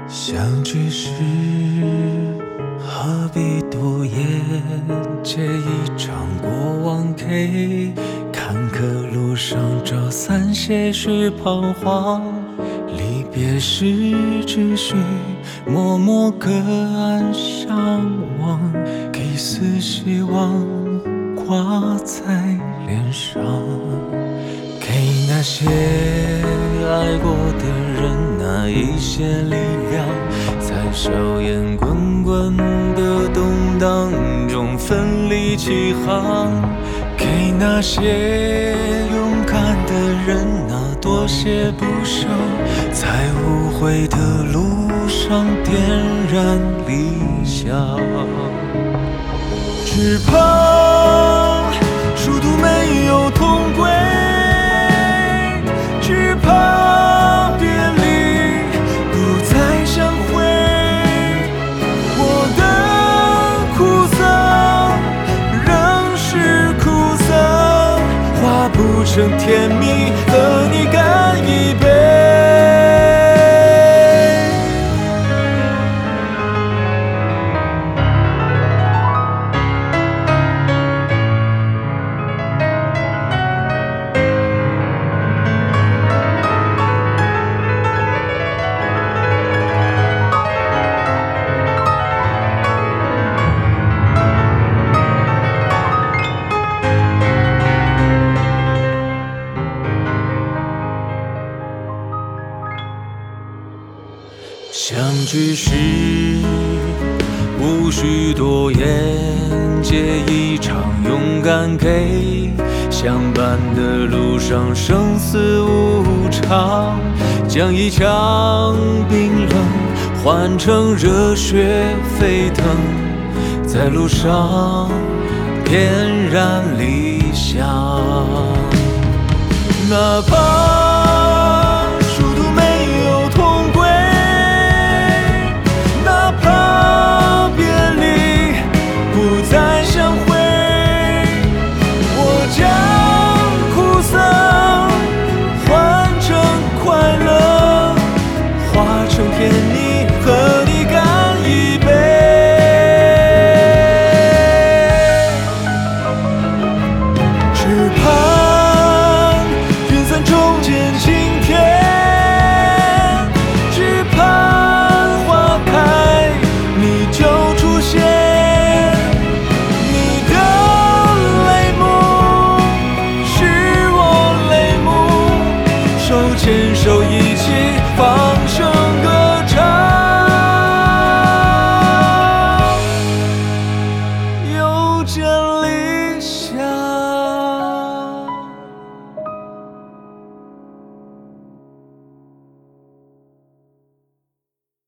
相聚时何必多言，借一场过往给坎坷路上找散些许彷徨。离别时只需默默隔岸相望，给一丝希望挂在脸上，给那些爱过的人那一些力量，在硝烟滚滚的动荡中奋力起航，给那些勇敢的人那多些不舍，在无悔的路上点燃理想。只怕殊途没有同归，只怕别离不再相会。我的苦涩仍是苦涩，化不成甜蜜，和你干一杯。相聚时无需多言，借一场勇敢给相伴的路上生死无常，将一腔冰冷换成热血沸腾，在路上点燃理想。哪怕